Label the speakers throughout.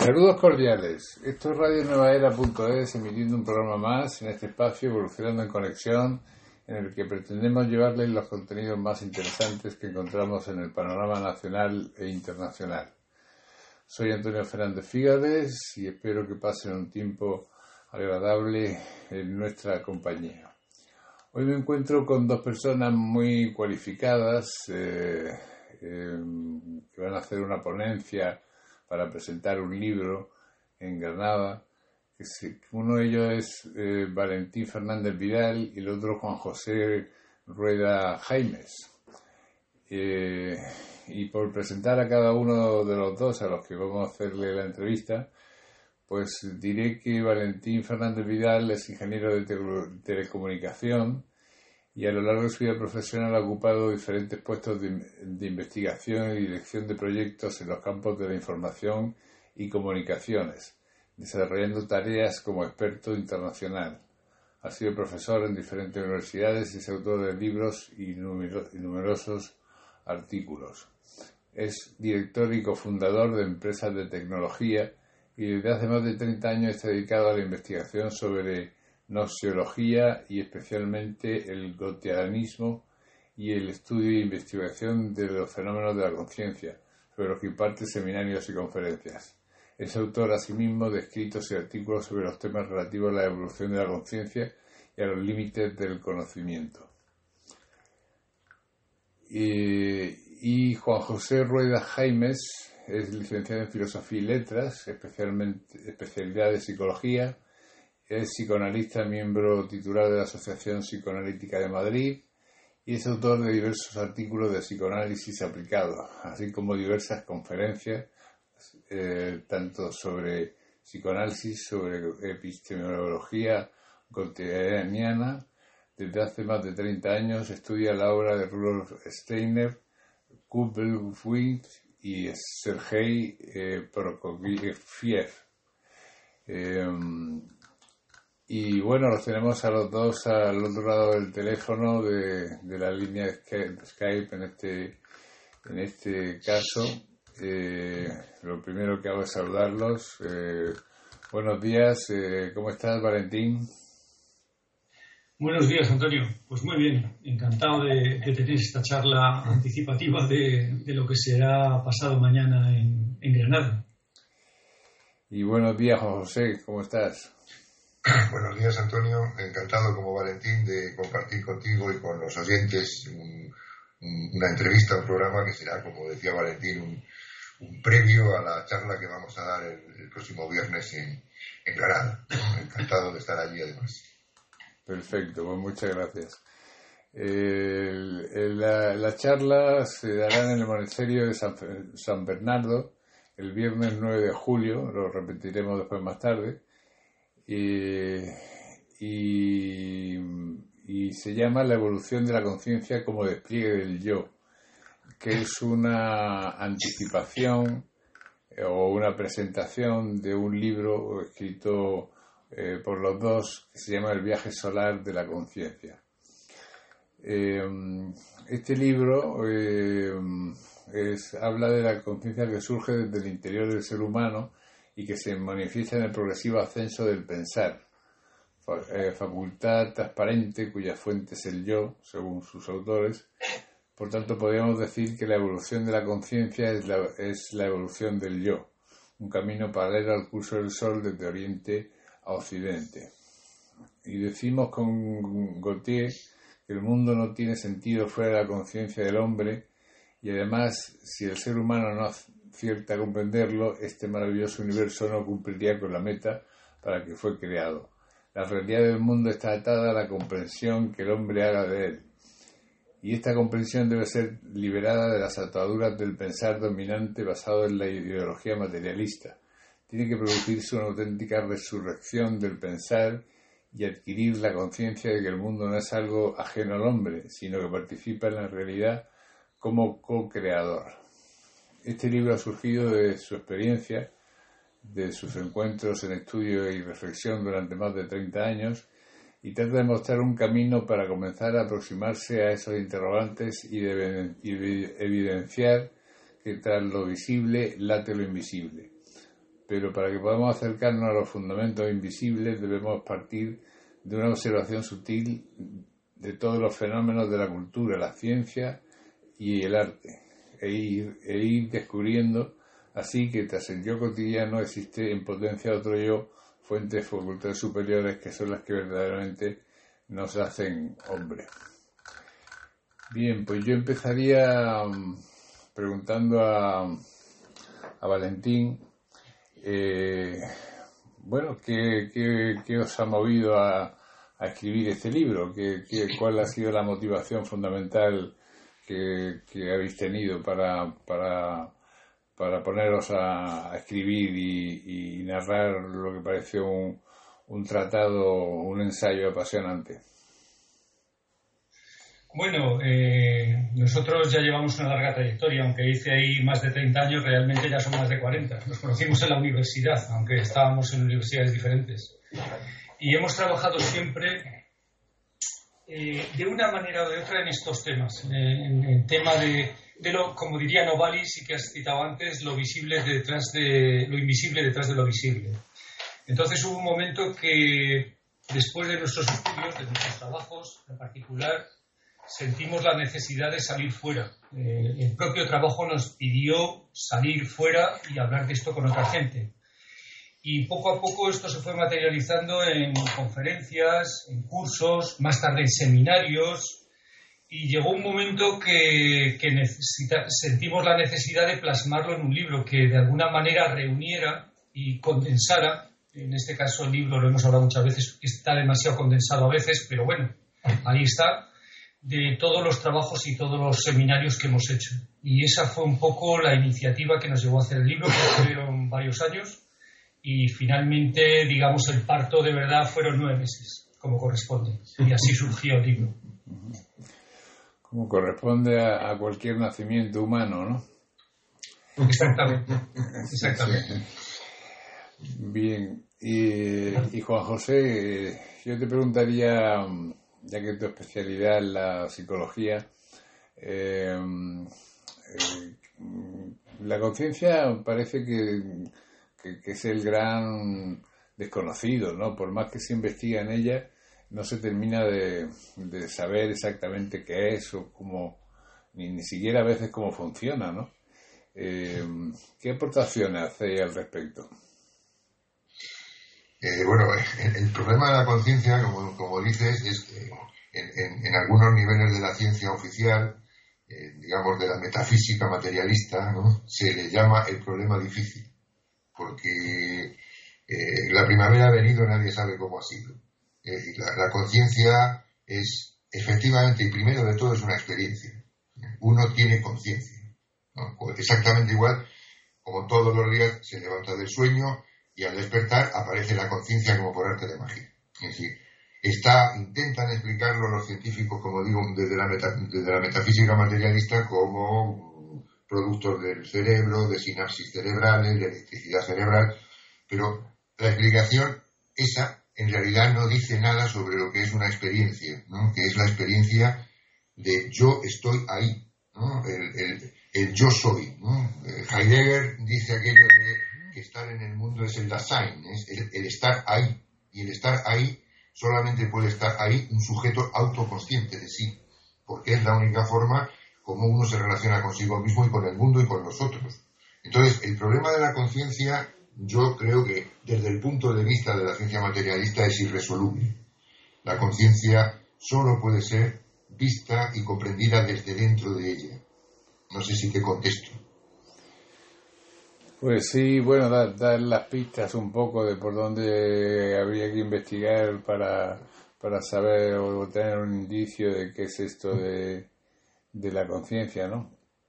Speaker 1: Saludos cordiales. Esto es radionuevaera.es, emitiendo un programa más en este espacio Evolucionando en Conexión, en el que pretendemos llevarles los contenidos más interesantes que encontramos en el panorama nacional e internacional. Soy Antonio Fernández Fígades y espero que pasen un tiempo agradable en nuestra compañía. Hoy me encuentro con dos personas muy cualificadas que van a hacer una ponencia para presentar un libro en Granada. Uno de ellos es Valentín Fernández Vidal y el otro Juan José Rueda Jaimes. Y por presentar a cada uno de los dos a los que vamos a hacerle la entrevista, pues diré que Valentín Fernández Vidal es ingeniero de telecomunicación y a lo largo de su vida profesional ha ocupado diferentes puestos de investigación y dirección de proyectos en los campos de la información y comunicaciones, desarrollando tareas como experto internacional. Ha sido profesor en diferentes universidades y es autor de libros y numerosos artículos. Es director y cofundador de empresas de tecnología y desde hace más de 30 años está dedicado a la investigación sobre gnoseología y especialmente el goetheanismo y el estudio e investigación de los fenómenos de la conciencia, sobre los que imparte seminarios y conferencias. Es autor asimismo de escritos y artículos sobre los temas relativos a la evolución de la conciencia y a los límites del conocimiento. Y Juan José Rueda Jaimes es licenciado en Filosofía y Letras, especialidad de Psicología. Es psicoanalista, miembro titular de la Asociación Psicoanalítica de Madrid y es autor de diversos artículos de psicoanálisis aplicado, así como diversas conferencias, tanto sobre psicoanálisis, sobre epistemología goetheaniana. Desde hace más de 30 años estudia la obra de Rudolf Steiner, Kubelik y Sergei Prokofiev. Y bueno, los tenemos a los dos al otro lado del teléfono de la línea Skype en este caso. Lo primero que hago es saludarlos. Buenos días, ¿cómo estás, Valentín?
Speaker 2: Buenos días, Antonio. Pues muy bien, encantado de tener esta charla anticipativa de lo que será pasado mañana en Granada.
Speaker 1: Y buenos días, Juan José, ¿cómo estás?
Speaker 3: Buenos días, Antonio. Encantado, como Valentín, de compartir contigo y con los oyentes una entrevista, un programa que será, como decía Valentín, un previo a la charla que vamos a dar el próximo viernes en Granada. Encantado de estar allí, además.
Speaker 1: Perfecto, pues muchas gracias. La charla se dará en el monasterio de San Bernardo el viernes 9 de julio, lo repetiremos después más tarde. Y se llama La evolución de la conciencia como despliegue del yo, que es una anticipación o una presentación de un libro escrito por los dos que se llama El viaje solar de la conciencia. Este libro habla de la conciencia que surge desde el interior del ser humano y que se manifiesta en el progresivo ascenso del pensar, facultad transparente cuya fuente es el yo, según sus autores. Por tanto, podríamos decir que la evolución de la conciencia es la evolución del yo, un camino paralelo al curso del sol desde Oriente a Occidente. Y decimos con Gautier que el mundo no tiene sentido fuera de la conciencia del hombre y además, si el ser humano no acierta a comprenderlo, este maravilloso universo no cumpliría con la meta para que fue creado. La realidad del mundo está atada a la comprensión que el hombre haga de él. Y esta comprensión debe ser liberada de las ataduras del pensar dominante basado en la ideología materialista. Tiene que producirse una auténtica resurrección del pensar y adquirir la conciencia de que el mundo no es algo ajeno al hombre, sino que participa en la realidad como co-creador. Este libro ha surgido de su experiencia, de sus encuentros en estudio y reflexión durante más de 30 años y trata de mostrar un camino para comenzar a aproximarse a esos interrogantes y de evidenciar que tras lo visible late lo invisible. pero para que podamos acercarnos a los fundamentos invisibles debemos partir de una observación sutil de todos los fenómenos de la cultura, la ciencia y el arte, e ir descubriendo así que tras el yo cotidiano existe en potencia otro yo, fuentes de facultades superiores que son las que verdaderamente nos hacen hombres. Bien, pues yo empezaría preguntando a Valentín, bueno, ¿qué os ha movido a escribir este libro? ¿Cuál ha sido la motivación fundamental que habéis tenido para poneros a escribir y narrar lo que pareció un tratado, un ensayo apasionante?
Speaker 2: Bueno, nosotros ya llevamos una larga trayectoria, aunque hice ahí más de 30 años, realmente ya son más de 40. Nos conocimos en la universidad, aunque estábamos en universidades diferentes. Y hemos trabajado siempre de una manera o de otra en estos temas, en el tema de lo, como diría Novalis, y que has citado antes, lo invisible detrás de lo visible. Entonces hubo un momento que, después de nuestros estudios, de nuestros trabajos en particular, sentimos la necesidad de salir fuera. El propio trabajo nos pidió salir fuera y hablar de esto con otra gente. Y poco a poco esto se fue materializando en conferencias, en cursos, más tarde en seminarios, y llegó un momento que sentimos la necesidad de plasmarlo en un libro que de alguna manera reuniera y condensara. En este caso el libro, lo hemos hablado muchas veces, está demasiado condensado a veces, pero bueno, ahí está, de todos los trabajos y todos los seminarios que hemos hecho. Y esa fue un poco la iniciativa que nos llevó a hacer el libro, que fueron varios años, y finalmente, digamos, el parto de verdad fueron 9 meses, como corresponde. Y así surgió el libro.
Speaker 1: Como corresponde a cualquier nacimiento humano, ¿no?
Speaker 2: Exactamente.
Speaker 1: Bien. Y Juan José, yo te preguntaría, ya que tu especialidad es la psicología, la conciencia parece que es el gran desconocido, ¿no? Por más que se investiga en ella, no se termina de saber exactamente qué es o cómo, ni siquiera a veces cómo funciona, ¿no? ¿Qué aportaciones hacéis al respecto?
Speaker 3: Bueno, el problema de la conciencia, como dices, es que en algunos niveles de la ciencia oficial, digamos de la metafísica materialista, ¿no?, se le llama el problema difícil, porque la primavera ha venido, nadie sabe cómo ha sido. La conciencia es, efectivamente, y primero de todo, es una experiencia. Uno tiene conciencia, ¿no? Pues exactamente igual como todos los días se levanta del sueño y al despertar aparece la conciencia como por arte de magia. Es decir, intentan explicarlo los científicos, como digo, desde la metafísica materialista, como productos del cerebro, de sinapsis cerebrales, de electricidad cerebral, pero la explicación esa en realidad no dice nada sobre lo que es una experiencia, ¿no?, que es la experiencia de yo estoy ahí, ¿no?, el yo soy, ¿no? Heidegger dice aquello de que estar en el mundo es el Dasein, es el estar ahí, y el estar ahí solamente puede estar ahí un sujeto autoconsciente de sí, porque es la única forma como uno se relaciona consigo mismo y con el mundo y con los otros. Entonces, el problema de la conciencia, yo creo que desde el punto de vista de la ciencia materialista es irresoluble. La conciencia solo puede ser vista y comprendida desde dentro de ella. No sé si te contesto.
Speaker 1: Pues sí, bueno, dar las pistas un poco de por dónde habría que investigar para saber o tener un indicio de qué es esto de la conciencia, ¿no?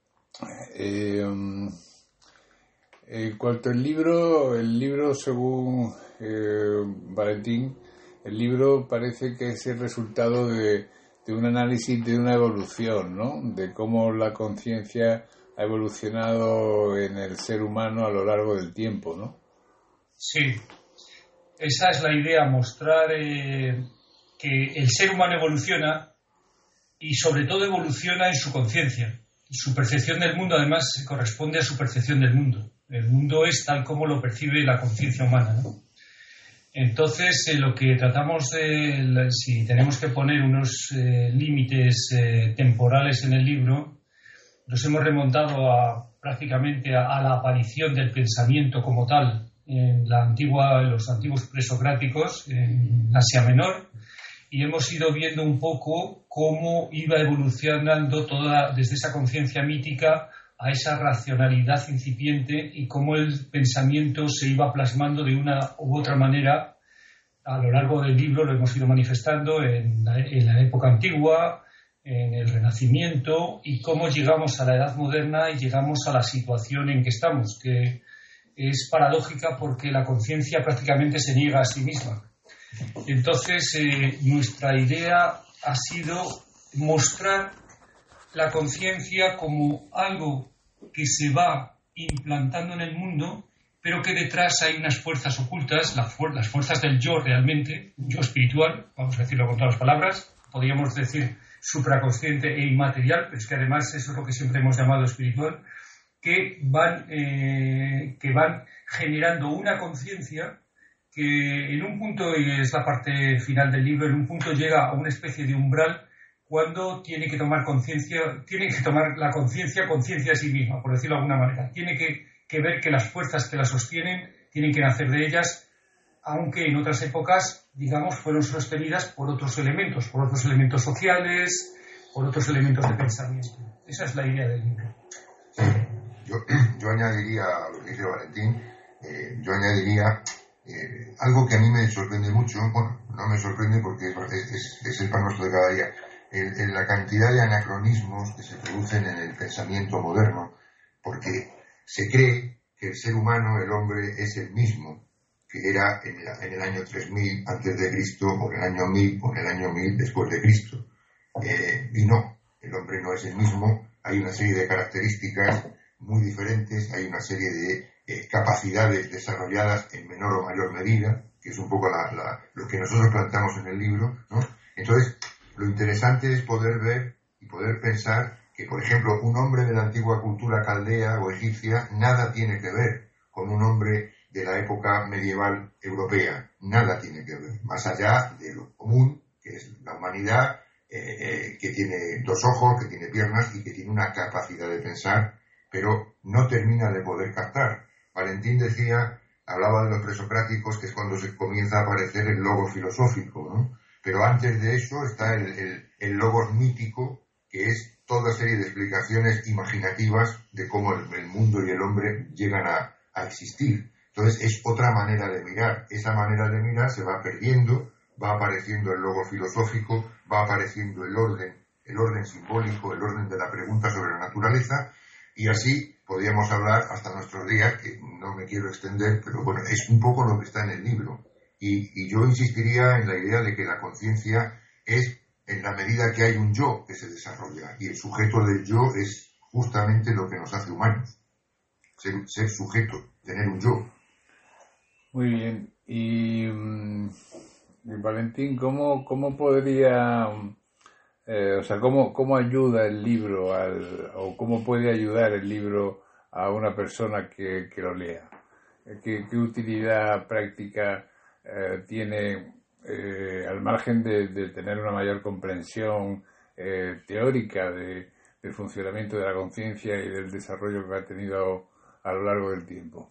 Speaker 1: En cuanto al libro según Valentín, el libro parece que es el resultado de un análisis de una evolución, ¿no? De cómo la conciencia ha evolucionado en el ser humano a lo largo del tiempo, ¿no?
Speaker 2: Sí, esa es la idea, mostrar que el ser humano evoluciona y sobre todo evoluciona en su conciencia. Su percepción del mundo además corresponde a su percepción del mundo. El mundo es tal como lo percibe la conciencia humana, ¿no? Entonces, lo que tratamos de, si tenemos que poner unos límites temporales en el libro, nos hemos remontado prácticamente a la aparición del pensamiento como tal en los antiguos presocráticos, en Asia Menor, y hemos ido viendo un poco cómo iba evolucionando desde esa conciencia mítica a esa racionalidad incipiente y cómo el pensamiento se iba plasmando de una u otra manera. A lo largo del libro lo hemos ido manifestando en la época antigua, en el Renacimiento, y cómo llegamos a la Edad Moderna y llegamos a la situación en que estamos, que es paradójica porque la conciencia prácticamente se niega a sí misma. Entonces, nuestra idea ha sido mostrar la conciencia como algo que se va implantando en el mundo, pero que detrás hay unas fuerzas ocultas, las fuerzas del yo realmente, yo espiritual, vamos a decirlo con todas las palabras, podríamos decir supraconsciente e inmaterial, pero es que además eso es lo que siempre hemos llamado espiritual, que van generando una conciencia que en un punto, y es la parte final del libro, en un punto llega a una especie de umbral cuando tiene que tomar la conciencia a sí misma, por decirlo de alguna manera. Tiene que ver que las fuerzas que la sostienen tienen que nacer de ellas, aunque en otras épocas, digamos, fueron sostenidas por otros elementos sociales, por otros elementos de pensamiento. Esa es la idea del libro.
Speaker 3: Sí. Yo añadiría a lo que dice Valentín, algo que a mí me sorprende mucho, bueno, no me sorprende porque es el pan nuestro de cada día, la cantidad de anacronismos que se producen en el pensamiento moderno, porque se cree que el ser humano, el hombre, es el mismo que era en el año 3000 antes de Cristo, o en el año 1000, o en el año 1000 después de Cristo. Y no, el hombre no es el mismo, hay una serie de características muy diferentes, hay una serie de capacidades desarrolladas en menor o mayor medida, que es un poco lo que nosotros planteamos en el libro, ¿no? Entonces, lo interesante es poder ver y poder pensar que, por ejemplo, un hombre de la antigua cultura caldea o egipcia nada tiene que ver con un hombre de la época medieval europea, nada tiene que ver, más allá de lo común, que es la humanidad, que tiene dos ojos, que tiene piernas y que tiene una capacidad de pensar, pero no termina de poder captar. Valentín hablaba de los presocráticos, que es cuando se comienza a aparecer el logos filosófico, ¿no? Pero antes de eso está el logos mítico, que es toda serie de explicaciones imaginativas de cómo el mundo y el hombre llegan a existir. Entonces es otra manera de mirar. Esa manera de mirar se va perdiendo, va apareciendo el logos filosófico, va apareciendo el orden simbólico, el orden de la pregunta sobre la naturaleza, y así podríamos hablar hasta nuestros días, que no me quiero extender, pero bueno, es un poco lo que está en el libro. Y yo insistiría en la idea de que la conciencia es en la medida que hay un yo que se desarrolla, y el sujeto del yo es justamente lo que nos hace humanos, ser sujeto, tener un yo.
Speaker 1: Muy bien. Y Valentín, ¿cómo podría, cómo ayuda el libro o cómo puede ayudar el libro a una persona que lo lea? ¿Qué utilidad práctica tiene, al margen de tener una mayor comprensión teórica del funcionamiento de la conciencia y del desarrollo que ha tenido a lo largo del tiempo?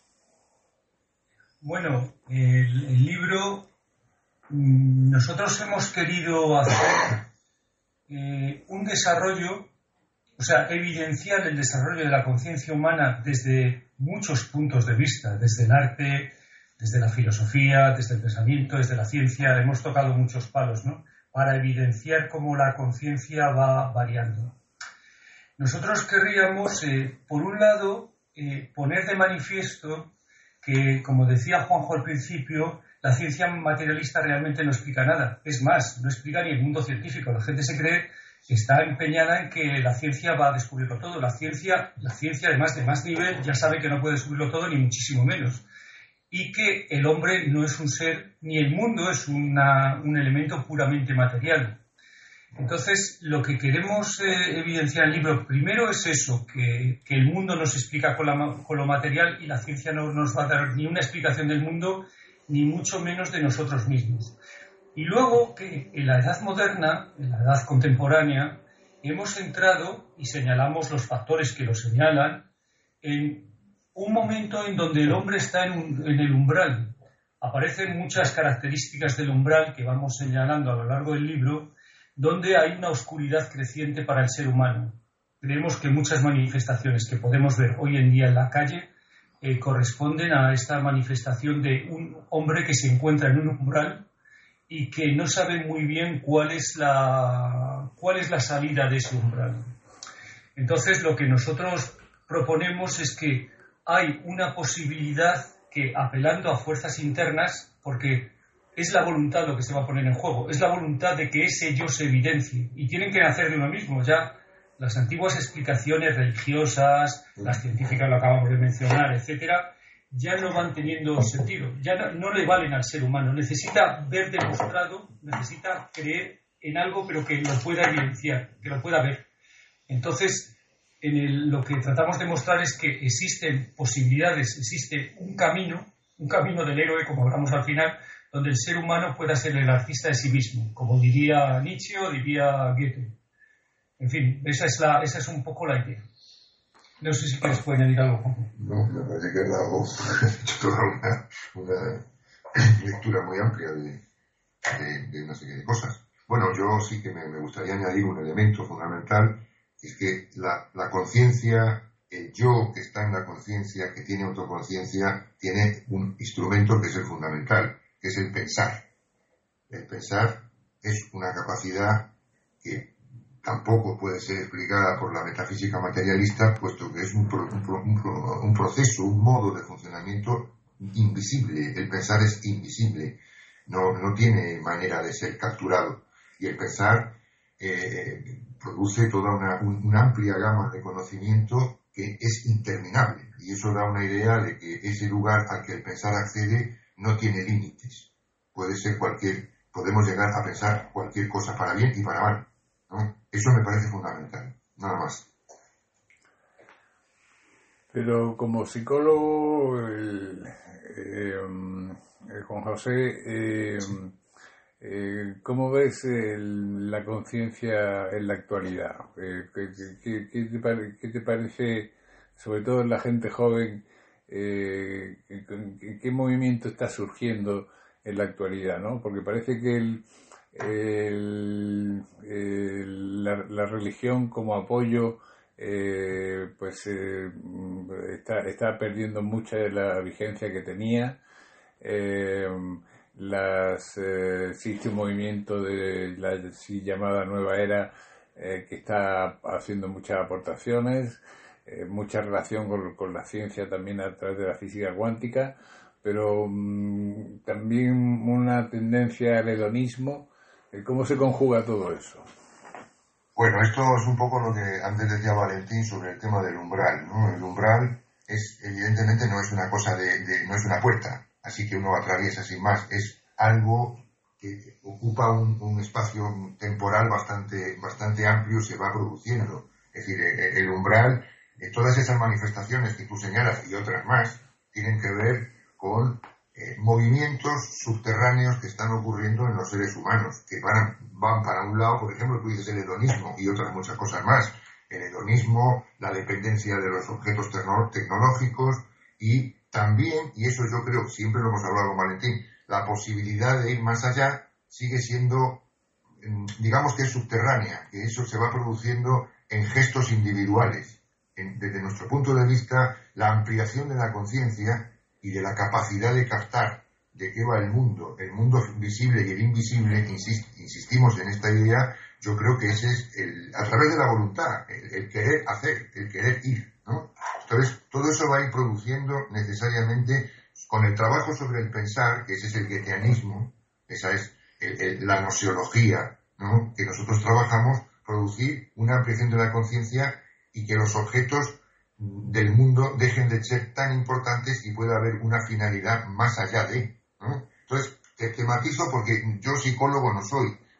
Speaker 2: Bueno, el libro, nosotros hemos querido hacer un desarrollo, evidenciar el desarrollo de la conciencia humana desde muchos puntos de vista, desde el arte, desde la filosofía, desde el pensamiento, desde la ciencia. Hemos tocado muchos palos, ¿no?, para evidenciar cómo la conciencia va variando. Nosotros querríamos, por un lado, poner de manifiesto que, como decía Juanjo al principio, la ciencia materialista realmente no explica nada. Es más, no explica ni el mundo científico. La gente se cree que está empeñada en que la ciencia va a descubrirlo todo. La ciencia, además de más nivel, ya sabe que no puede descubrirlo todo, ni muchísimo menos. Y que el hombre no es un ser, ni el mundo es un elemento puramente material. Entonces, lo que queremos evidenciar en el libro primero es eso, que el mundo no se explica con lo material y la ciencia no nos va a dar ni una explicación del mundo, ni mucho menos de nosotros mismos. Y luego que en la edad moderna, en la edad contemporánea, hemos entrado y señalamos los factores que lo señalan en un momento en donde el hombre está en el umbral. Aparecen muchas características del umbral que vamos señalando a lo largo del libro, donde hay una oscuridad creciente para el ser humano. Creemos que muchas manifestaciones que podemos ver hoy en día en la calle corresponden a esta manifestación de un hombre que se encuentra en un umbral y que no sabe muy bien cuál es la salida de ese umbral. Entonces, lo que nosotros proponemos es que hay una posibilidad que, apelando a fuerzas internas, porque es la voluntad lo que se va a poner en juego, es la voluntad de que ese yo se evidencie, y tienen que nacer de uno mismo. Ya las antiguas explicaciones religiosas, las científicas lo acabamos de mencionar, etcétera, ya no van teniendo sentido, ya no le valen al ser humano. Necesita ver demostrado, necesita creer en algo, pero que lo pueda evidenciar, que lo pueda ver. Entonces, lo que tratamos de mostrar es que existen posibilidades, existe un camino del héroe, como hablamos al final, donde el ser humano pueda ser el artista de sí mismo, como diría Nietzsche o diría Goethe. En fin, esa es un poco la idea. No sé si quieres puede añadir algo.
Speaker 3: No, me parece que has hecho toda una lectura muy amplia de una serie de cosas. Bueno, yo sí que me gustaría añadir un elemento fundamental, que es que la conciencia, el yo que está en la conciencia, que tiene autoconciencia, tiene un instrumento que es el fundamental, que es el pensar. El pensar es una capacidad que tampoco puede ser explicada por la metafísica materialista, puesto que es un proceso, un modo de funcionamiento invisible. El pensar es invisible, no tiene manera de ser capturado. Y el pensar produce toda una amplia gama de conocimiento que es interminable. Y eso da una idea de que ese lugar al que el pensar accede no tiene límites. Podemos llegar a pensar cualquier cosa para bien y para mal, ¿no? Eso me parece fundamental, nada más.
Speaker 1: Pero como psicólogo, Juan José, ¿cómo ves la conciencia en la actualidad? ¿Qué te parece, sobre todo en la gente joven, qué movimiento está surgiendo en la actualidad, ¿no? Porque parece que la religión como apoyo está perdiendo mucha de la vigencia que tenía. Existe un movimiento de la así llamada nueva era que está haciendo muchas aportaciones, mucha relación con la ciencia también a través de la física cuántica, pero también una tendencia al hedonismo. ¿Cómo se conjuga todo eso?
Speaker 3: Bueno, esto es un poco lo que antes decía Valentín sobre el tema del umbral, ¿no? El umbral evidentemente no es una cosa no es una puerta, así que uno atraviesa sin más. Es algo que ocupa un espacio temporal bastante amplio, se va produciendo. Es decir, el umbral, todas esas manifestaciones que tú señalas y otras más, tienen que ver con movimientos subterráneos que están ocurriendo en los seres humanos, que van para un lado. Por ejemplo, tú dices el hedonismo y otras muchas cosas más. El hedonismo, la dependencia de los objetos tecnológicos y también, y eso yo creo, siempre lo hemos hablado con Valentín, la posibilidad de ir más allá sigue siendo, digamos que es subterránea, que eso se va produciendo en gestos individuales. Desde nuestro punto de vista, la ampliación de la conciencia y de la capacidad de captar de qué va el mundo visible y el invisible, insistimos en esta idea. Yo creo que ese es a través de la voluntad, el querer hacer, el querer ir, ¿no? Entonces, todo eso va a ir produciendo necesariamente, con el trabajo sobre el pensar, que ese es el goetheanismo, esa es la nociología, ¿no?, que nosotros trabajamos, producir una ampliación de la conciencia y que los objetos del mundo dejen de ser tan importantes y pueda haber una finalidad más allá de, ¿no? Entonces, te matizo porque yo psicólogo no soy.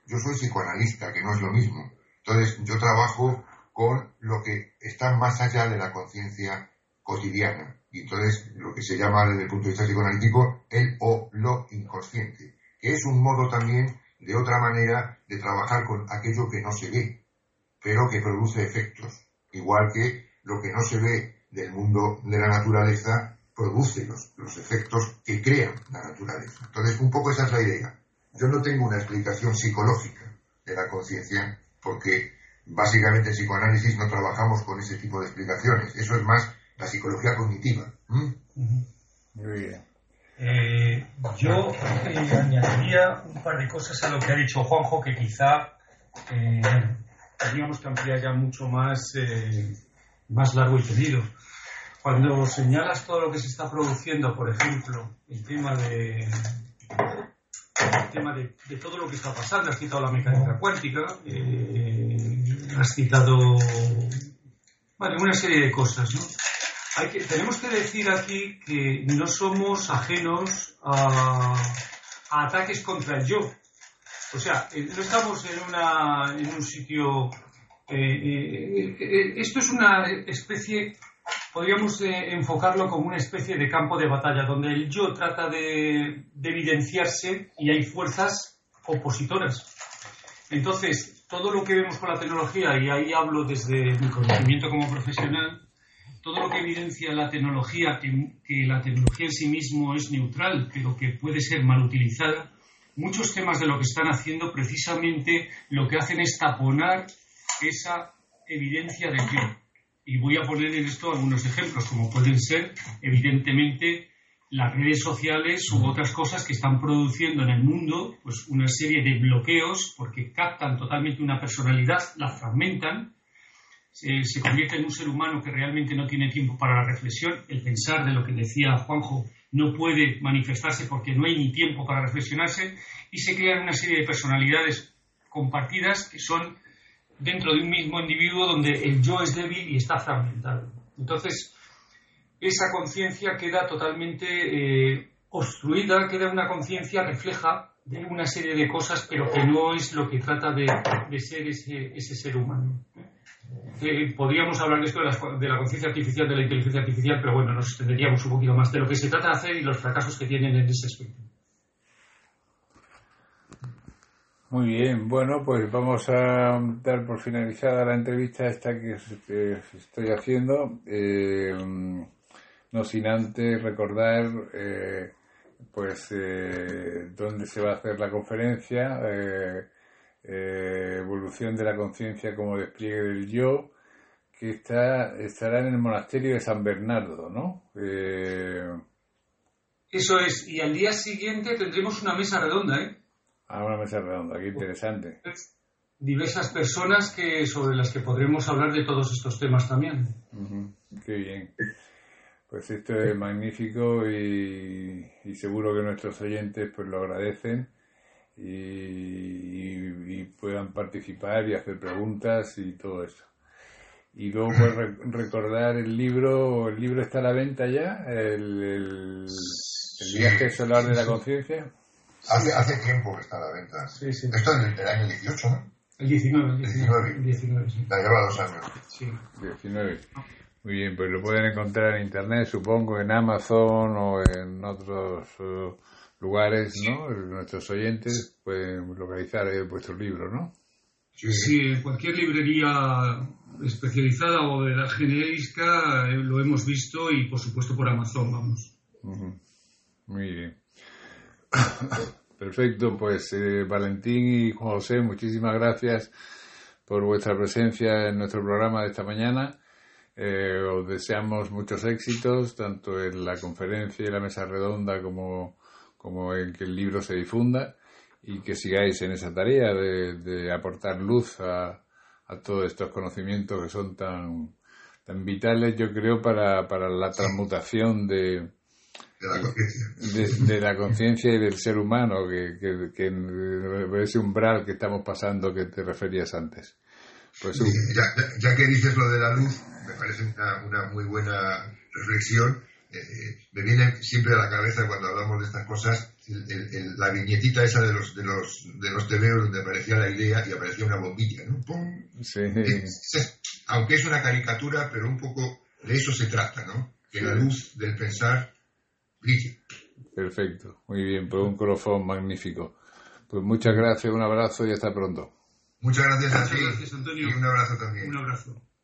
Speaker 3: yo soy psicoanalista, que no es lo mismo. Entonces, yo trabajo con lo que está más allá de la conciencia cotidiana. Y entonces, lo que se llama desde el punto de vista psicoanalítico, el o lo inconsciente, que es un modo también de otra manera de trabajar con aquello que no se ve, pero que produce efectos. Igual que lo que no se ve del mundo de la naturaleza produce los efectos que crean la naturaleza. Entonces, un poco esa es la idea. Yo no tengo una explicación psicológica de la conciencia, porque básicamente en psicoanálisis no trabajamos con ese tipo de explicaciones. Eso es más la psicología cognitiva.
Speaker 1: Muy bien.
Speaker 2: Yo añadiría un par de cosas a lo que ha dicho Juanjo, que quizá teníamos que ampliar ya mucho más largo y tendido. Cuando señalas todo lo que se está produciendo, por ejemplo, el tema de todo lo que está pasando, has citado la mecánica cuántica, has citado una serie de cosas, ¿no? Tenemos que decir aquí que no somos ajenos a ataques contra el yo. O sea, no estamos en un sitio... esto es una especie... Podríamos enfocarlo como una especie de campo de batalla, donde el yo trata de evidenciarse y hay fuerzas opositoras. Entonces, todo lo que vemos con la tecnología, y ahí hablo desde mi conocimiento como profesional, todo lo que evidencia la tecnología, que la tecnología en sí mismo es neutral, pero que puede ser mal utilizada, muchos temas de lo que están haciendo precisamente lo que hacen es taponar esa evidencia del yo. Y voy a poner en esto algunos ejemplos, como pueden ser, evidentemente, las redes sociales u otras cosas que están produciendo en el mundo pues una serie de bloqueos, porque captan totalmente una personalidad, la fragmentan, se convierte en un ser humano que realmente no tiene tiempo para la reflexión. El pensar, de lo que decía Juanjo, no puede manifestarse porque no hay ni tiempo para reflexionarse, y se crean una serie de personalidades compartidas que son dentro de un mismo individuo donde el yo es débil y está fragmentado. Entonces, esa conciencia queda totalmente obstruida, queda una conciencia refleja de una serie de cosas, pero que no es lo que trata de ser ese ser humano. Podríamos hablar de esto de la conciencia artificial, de la inteligencia artificial, pero bueno, nos extenderíamos un poquito más de lo que se trata de hacer y los fracasos que tienen en ese aspecto.
Speaker 1: Muy bien, bueno, pues vamos a dar por finalizada la entrevista esta que estoy haciendo, no sin antes recordar dónde se va a hacer la conferencia, evolución de la conciencia como despliegue del yo, que estará en el monasterio de San Bernardo, ¿no?
Speaker 2: Eso es, y al día siguiente tendremos una mesa redonda, ¿eh?
Speaker 1: Una mesa redonda, qué interesante.
Speaker 2: Diversas personas sobre las que podremos hablar de todos estos temas también.
Speaker 1: Uh-huh. Qué bien. Pues esto es magnífico y seguro que nuestros oyentes pues lo agradecen y puedan participar y hacer preguntas y todo eso. Y luego pues recordar el libro está a la venta ya, el viaje solar de la conciencia.
Speaker 3: Hace tiempo que está a la venta.
Speaker 2: Sí.
Speaker 3: Esto es del año 18, ¿no?
Speaker 2: El 19, sí.
Speaker 3: La lleva 2 años.
Speaker 2: Sí.
Speaker 1: 19. Muy bien, pues lo pueden encontrar en internet, supongo, en Amazon o en otros lugares, ¿no? Nuestros oyentes pueden localizar vuestro libro, ¿no?
Speaker 2: Sí, en cualquier librería especializada o de la genérica lo hemos visto, y por supuesto por Amazon, vamos.
Speaker 1: Uh-huh. Muy bien. Perfecto, pues Valentín y Juan José, muchísimas gracias por vuestra presencia en nuestro programa de esta mañana. Os deseamos muchos éxitos, tanto en la conferencia y la mesa redonda como en que el libro se difunda, y que sigáis en esa tarea de aportar luz a todos estos conocimientos que son tan vitales, yo creo, para la transmutación de la conciencia y del ser humano, que ese umbral que estamos pasando que te referías antes. Pues
Speaker 3: ya que dices lo de la luz, me parece una muy buena reflexión, Me viene siempre a la cabeza cuando hablamos de estas cosas la viñetita esa de los tebeos donde aparecía la idea y aparecía una bombilla, ¿no? ¡Pum!
Speaker 1: Sí.
Speaker 3: Aunque es una caricatura, pero un poco de eso se trata, ¿no? Que la luz del pensar brille.
Speaker 1: Perfecto, muy bien, pues un colofón magnífico. Pues muchas gracias, un abrazo y hasta pronto.
Speaker 3: Muchas gracias a ti.
Speaker 2: Gracias, Antonio.
Speaker 3: Y un abrazo también.
Speaker 2: Un abrazo.